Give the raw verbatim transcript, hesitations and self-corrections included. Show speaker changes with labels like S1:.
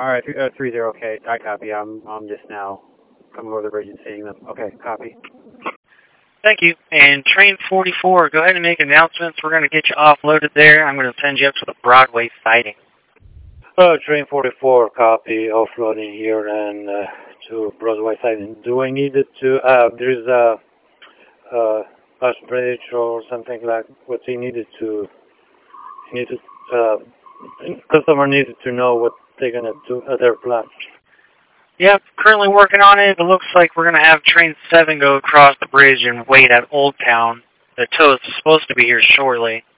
S1: All right, uh, three zero. Okay, I copy. I'm I'm just now coming over the bridge and seeing them. Okay, copy.
S2: Thank you. And train forty-four, go ahead and make announcements. We're going to get you offloaded there. I'm going to send you up to the Broadway siding.
S3: Uh, train forty-four, copy. Offloading here and uh, to Broadway siding. Do I need it to? Uh, there is a, a bus bridge or something like what he needed to. He needed. Uh, customer needed to know what they're gonna do at their plan.
S2: Yep, currently working on it. It looks like we're going to have train seven go across the bridge and wait at Old Town. The tow is supposed to be here shortly.